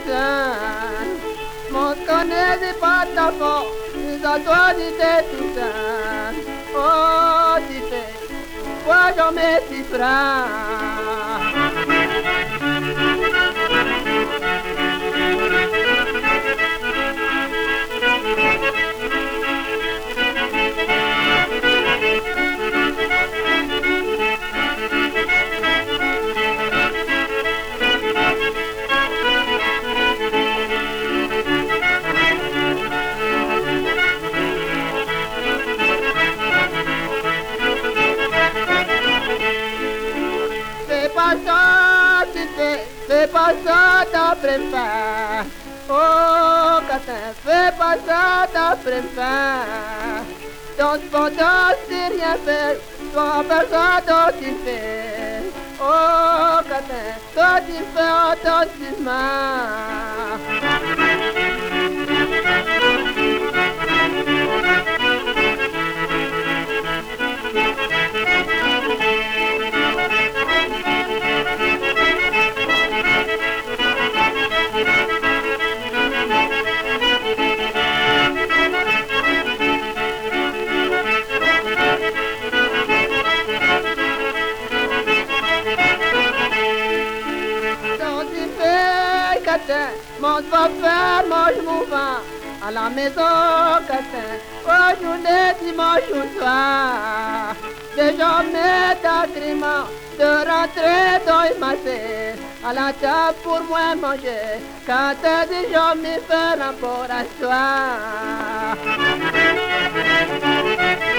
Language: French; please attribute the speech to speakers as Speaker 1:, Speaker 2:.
Speaker 1: seul. Mon connaît des pas d'enfant, nous a toi d'être tout seul. Oh, tu fais, pourquoi j'en mets si franc? Fais pas ça, t'as préféré. Oh, Catin, fais pas ça, t'as préféré. Dans ce pendant, c'est rien faire, toi, personne dont tu fais. Oh, Catin, toi, tu fais attentivement. Mon va faire, moi je m'en vais à la maison, Catin, aujourd'hui, dimanche au soir. Déjà mes agréments de rentrer dans le matin, à la table pour moi manger, quand déjà me faire un pour asseoir.